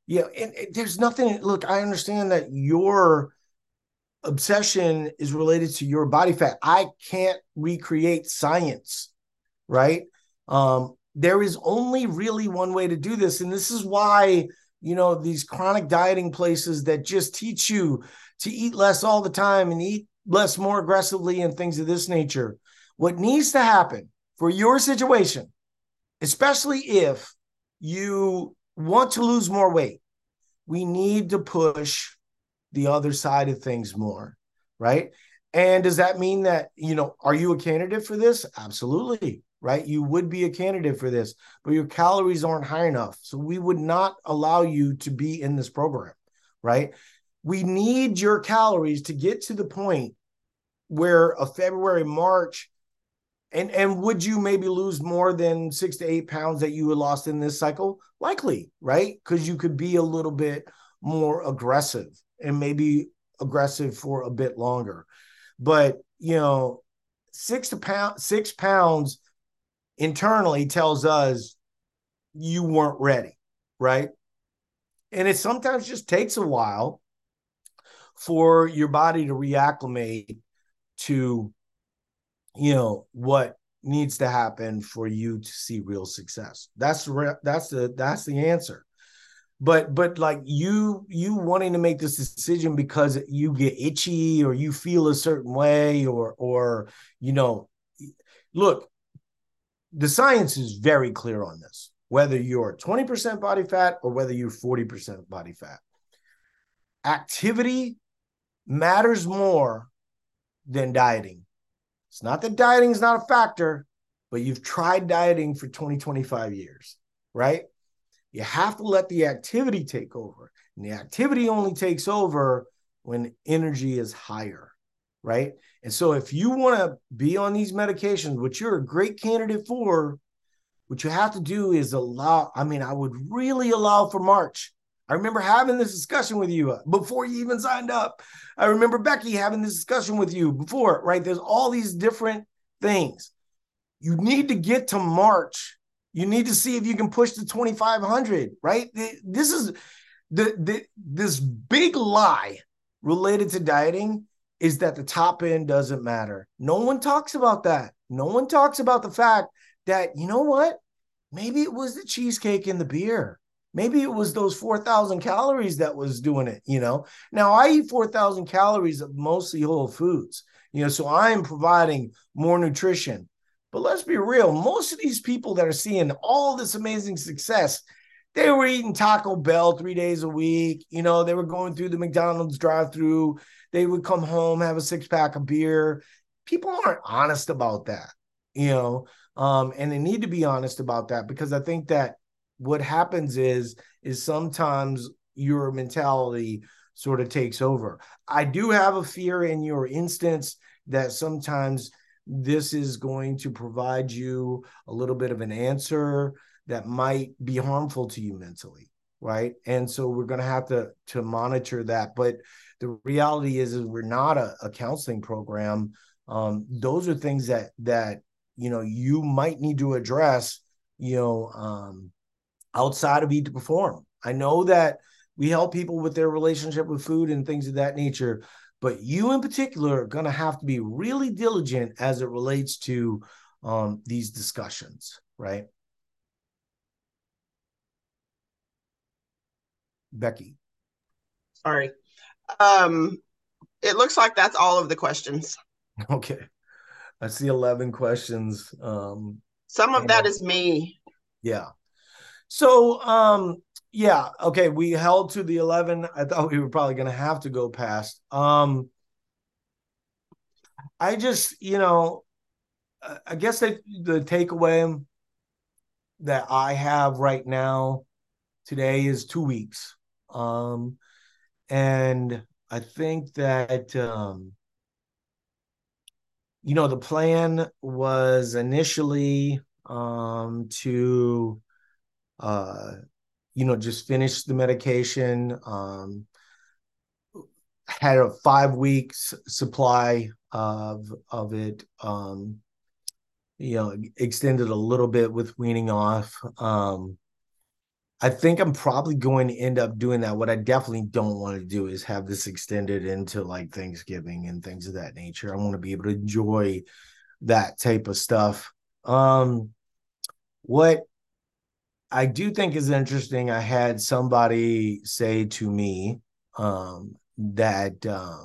Yeah, and there's nothing. Look, I understand that your obsession is related to your body fat. I can't recreate science, right? There is only really one way to do this. And this is why, these chronic dieting places that just teach you to eat less all the time and eat less more aggressively and things of this nature. What needs to happen for your situation, especially if you want to lose more weight, we need to push the other side of things more, right? And does that mean that, are you a candidate for this? Absolutely, right? You would be a candidate for this, but your calories aren't high enough. So we would not allow you to be in this program, right? We need your calories to get to the point where a February, March, and would you maybe lose more than 6 to 8 pounds that you had lost in this cycle? Likely, right? Because you could be a little bit more aggressive and maybe aggressive for a bit longer. But 6 pounds internally tells us you weren't ready, right? And it sometimes just takes a while for your body to reacclimate to what needs to happen for you to see real success. That's the answer. But like you wanting to make this decision because you get itchy or you feel a certain way or you know look, the science is very clear on this, whether you're 20% body fat or whether you're 40% body fat. Activity matters more than dieting. It's not that dieting is not a factor, but you've tried dieting for 20, 25 years, right? You have to let the activity take over. And the activity only takes over when energy is higher, right? And so if you want to be on these medications, which you're a great candidate for, what you have to do is I would really allow for March. I remember having this discussion with you before you even signed up. I remember Becky having this discussion with you before, right? There's all these different things. You need to get to March. You need to see if you can push the 2,500, right? This is this big lie related to dieting is that the top end doesn't matter. No one talks about that. No one talks about the fact that, you know what? Maybe it was the cheesecake and the beer. Maybe it was those 4,000 calories that was doing it. Now I eat 4,000 calories of mostly whole foods, so I'm providing more nutrition. But let's be real, most of these people that are seeing all this amazing success, they were eating Taco Bell 3 days a week. They were going through the McDonald's drive-through. They would come home, have a six-pack of beer. People aren't honest about that, and they need to be honest about that, because I think that what happens is sometimes your mentality sort of takes over. I do have a fear in your instance that sometimes this is going to provide you a little bit of an answer that might be harmful to you mentally, right? And so we're going to have to monitor that. But the reality is we're not a counseling program. Those are things that you might need to address, outside of Eat to Perform. I know that we help people with their relationship with food and things of that nature, but you in particular are going to have to be really diligent as it relates to these discussions, right? Becky. Sorry. It looks like that's all of the questions. Okay. I see 11 questions. Some of that And is me. yeah. So, yeah, okay, we held to the 11. I thought we were probably going to have to go past. I just, I guess that the takeaway that I have right now today is 2 weeks. And I think that, the plan was initially to, just finish the medication. Had a 5 weeks supply of it. Extended a little bit with weaning off. I think I'm probably going to end up doing that. What I definitely don't want to do is have this extended into like Thanksgiving and things of that nature. I want to be able to enjoy that type of stuff. What I do think is interesting, I had somebody say to me that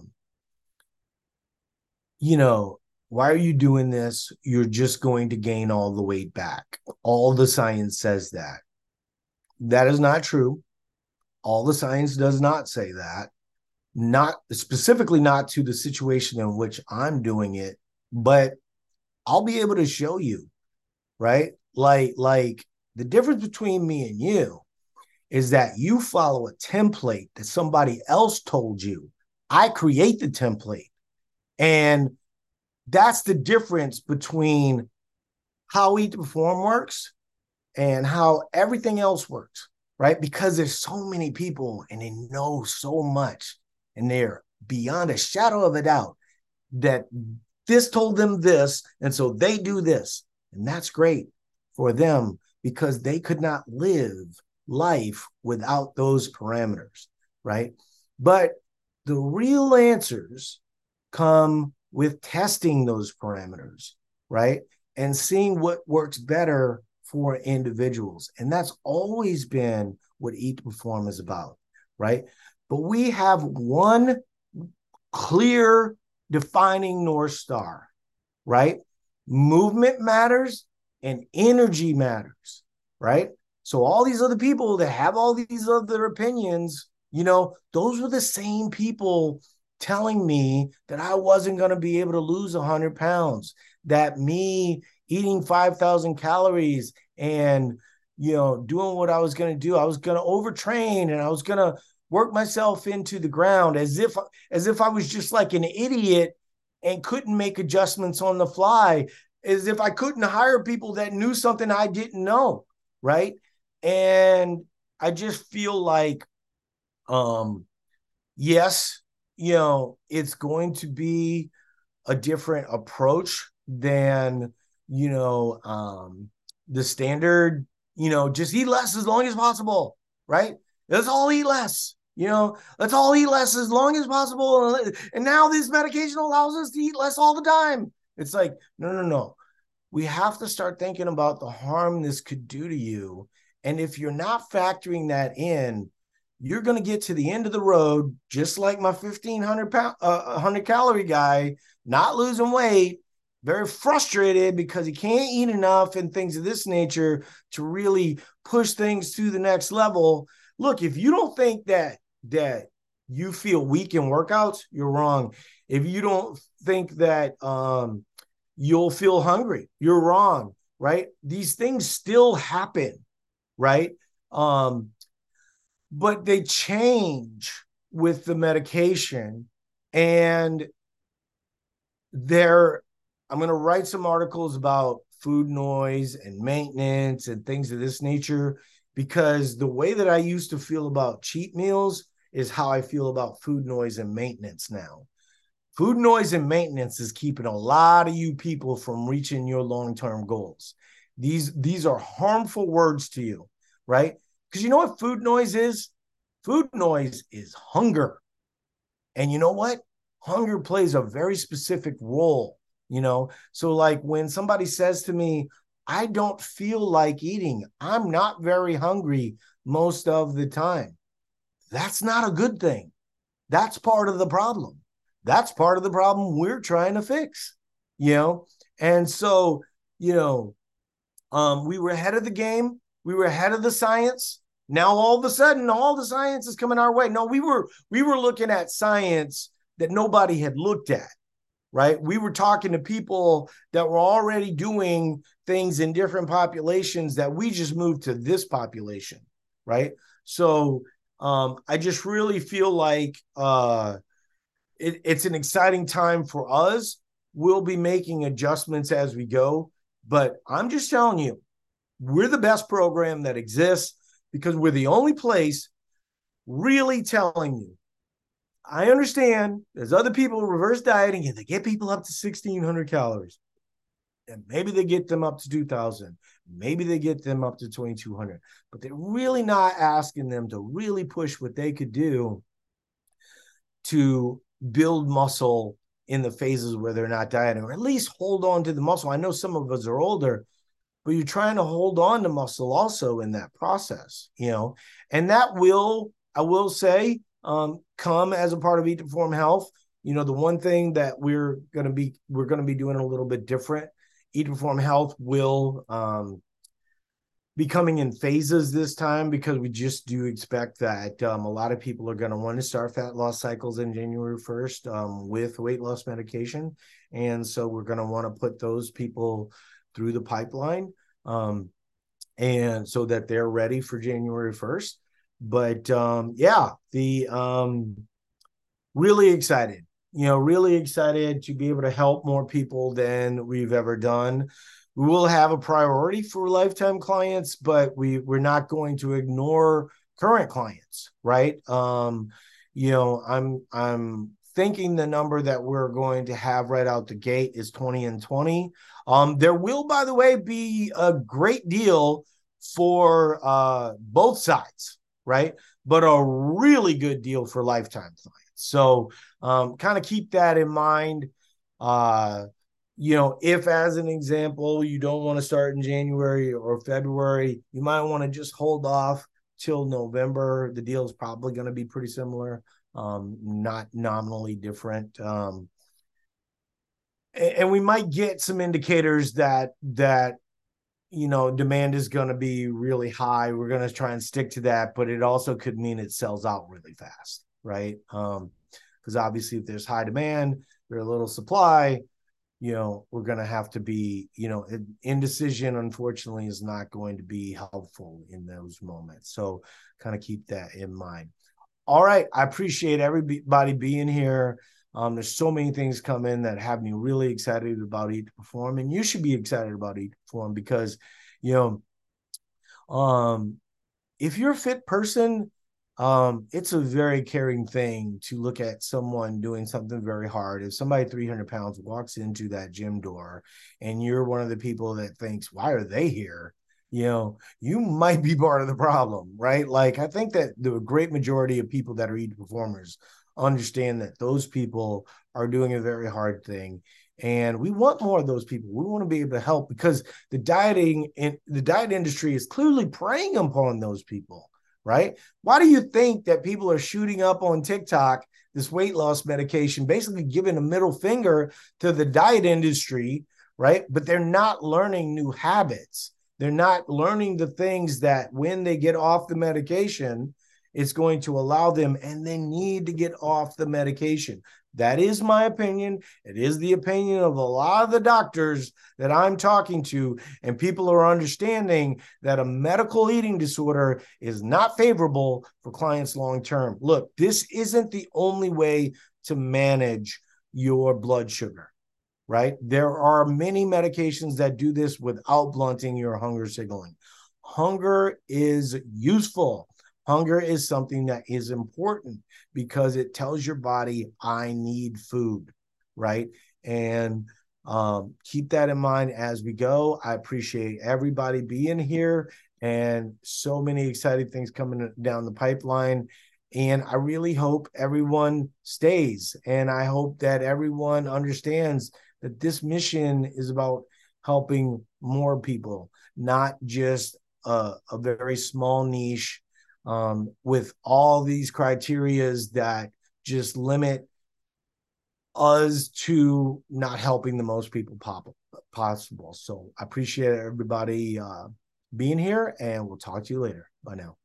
you know, why are you doing this? You're just going to gain all the weight back. All the science says that. That is not true. All the science does not say that. Not specifically, not to the situation in which I'm doing it, but I'll be able to show you, right? Like the difference between me and you is that you follow a template that somebody else told you. I create the template. And that's the difference between how Eat to Perform works and how everything else works, right? Because there's so many people and they know so much and they're beyond a shadow of a doubt that this told them this. And so they do this. And that's great for them because they could not live life without those parameters, right? But the real answers come with testing those parameters, right? And seeing what works better for individuals. And that's always been what Eat to Perform is about, right? But we have one clear defining North Star, right? Movement matters and energy matters, right? So all these other people that have all these other opinions, those were the same people telling me that I wasn't going to be able to lose 100 pounds, that me eating 5,000 calories and, doing what I was going to do, I was going to overtrain and I was going to work myself into the ground as if I was just like an idiot and couldn't make adjustments on the fly, as if I couldn't hire people that knew something I didn't know, right? And I just feel like, yes, it's going to be a different approach than, the standard, just eat less as long as possible, right? Let's all eat less. Let's all eat less as long as possible. And now this medication allows us to eat less all the time. It's like, no, no, no. We have to start thinking about the harm this could do to you. And if you're not factoring that in, you're going to get to the end of the road, just like my 1,100 calorie guy, not losing weight, very frustrated because he can't eat enough and things of this nature to really push things to the next level. Look, if you don't think that you feel weak in workouts, you're wrong. If you don't think that you'll feel hungry, you're wrong, right? These things still happen, right? But they change with the medication. And I'm going to write some articles about food noise and maintenance and things of this nature, because the way that I used to feel about cheat meals is how I feel about food noise and maintenance now. Food noise and maintenance is keeping a lot of you people from reaching your long-term goals. These are harmful words to you, right? Because you know what food noise is? Food noise is hunger. And you know what? Hunger plays a very specific role. So like when somebody says to me, I don't feel like eating, I'm not very hungry most of the time. That's not a good thing. That's part of the problem. That's part of the problem we're trying to fix. And so, we were ahead of the game. We were ahead of the science. Now all of a sudden, all the science is coming our way. No, we were looking at science that nobody had looked at, right? We were talking to people that were already doing things in different populations that we just moved to this population, right? So I just really feel like it's an exciting time for us. We'll be making adjustments as we go, but I'm just telling you, we're the best program that exists because we're the only place really telling you. I understand there's other people reverse dieting and they get people up to 1,600 calories. And maybe they get them up to 2,000. Maybe they get them up to 2,200. But they're really not asking them to really push what they could do to build muscle in the phases where they're not dieting, or at least hold on to the muscle. I know some of us are older, but you're trying to hold on to muscle also in that process, and that will, I will say, come as a part of Eat to Perform Health. The one thing that we're going to be doing a little bit different. Eat to Perform Health will be coming in phases this time, because we just do expect that a lot of people are going to want to start fat loss cycles in January 1st with weight loss medication. And so we're going to want to put those people through the pipeline, and so that they're ready for January 1st. But really excited, really excited to be able to help more people than we've ever done. We will have a priority for lifetime clients, but we're not going to ignore current clients, right? I'm thinking the number that we're going to have right out the gate is 20 and 20. There will, by the way, be a great deal for both sides, right? But a really good deal for lifetime clients. So kind of keep that in mind. If, as an example, you don't want to start in January or February, you might want to just hold off till November. The deal is probably going to be pretty similar, not nominally different. And we might get some indicators that demand is going to be really high. We're going to try and stick to that, but it also could mean it sells out really fast, right? Because obviously, if there's high demand, there's a little supply. We're going to have to be, indecision, unfortunately, is not going to be helpful in those moments. So kind of keep that in mind. All right. I appreciate everybody being here. There's so many things coming that have me really excited about Eat to Perform, and you should be excited about Eat to Perform, because, if you're a fit person, it's a very caring thing to look at someone doing something very hard. If somebody 300 pounds walks into that gym door and you're one of the people that thinks, why are they here? You might be part of the problem, right? Like, I think that the great majority of people that are Eat to Performers understand that those people are doing a very hard thing. And we want more of those people. We want to be able to help, because the diet industry is clearly preying upon those people, right? Why do you think that people are shooting up on TikTok this weight loss medication, basically giving a middle finger to the diet industry, right? But they're not learning new habits. They're not learning the things that when they get off the medication, it's going to allow them, and they need to get off the medication. That is my opinion. It is the opinion of a lot of the doctors that I'm talking to, and people are understanding that a medical eating disorder is not favorable for clients long term. Look, this isn't the only way to manage your blood sugar, right? There are many medications that do this without blunting your hunger signaling. Hunger is useful. Hunger is something that is important, because it tells your body, I need food, right? And keep that in mind as we go. I appreciate everybody being here, and so many exciting things coming down the pipeline. And I really hope everyone stays. And I hope that everyone understands that this mission is about helping more people, not just a very small niche, with all these criterias that just limit us to not helping the most people possible. So I appreciate everybody being here, and we'll talk to you later. Bye now.